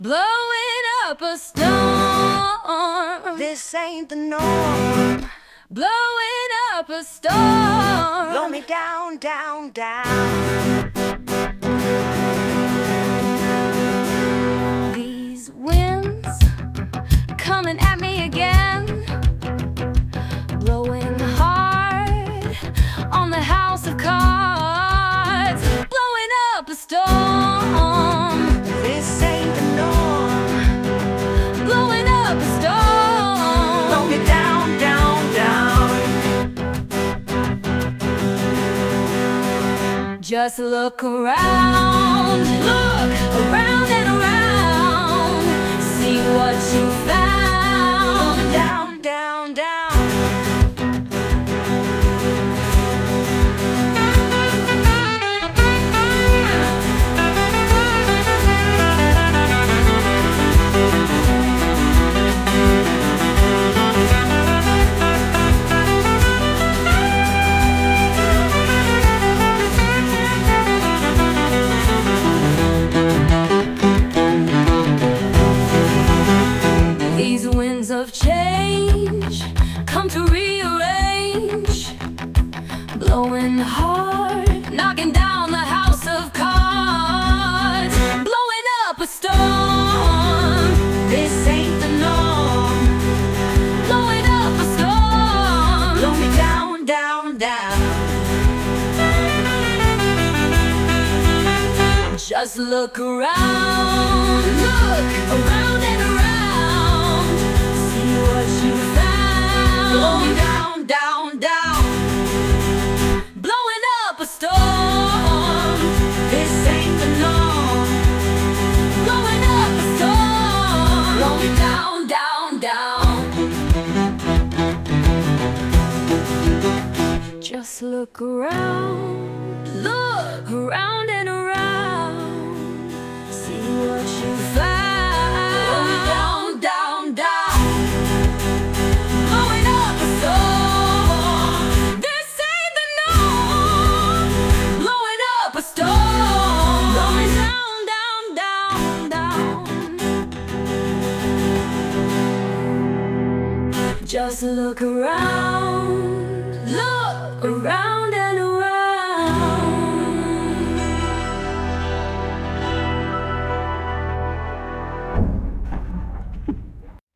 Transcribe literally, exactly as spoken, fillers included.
blowing up a storm. This ain't the norm. Blowing up a storm. Blow me down, down, down. These winds coming at me again, blowing hard on the house of cards, blowing up a storm. This ain't the norm. Blowing up a storm. Blow me down, down, down. Just look around, look around and around, see what you found. Down, down, down. These winds of change come to rearrange, blowing hard, knocking down the house of cards, blowing up a storm. This ain't the norm. Blowing up a storm. Blow me down, down, down. Just look around, look around and around, see what you found. Blow me down, down, down. Blowing up a storm. This ain't the norm. Blowing up a storm. Blow me down, down, down. Just look around, look around and around, see what you found. Blow me down, down, down. Blowing up a storm. This ain't the norm. Blowing up a storm. Blowing down, down, down, down. Just look around, look around.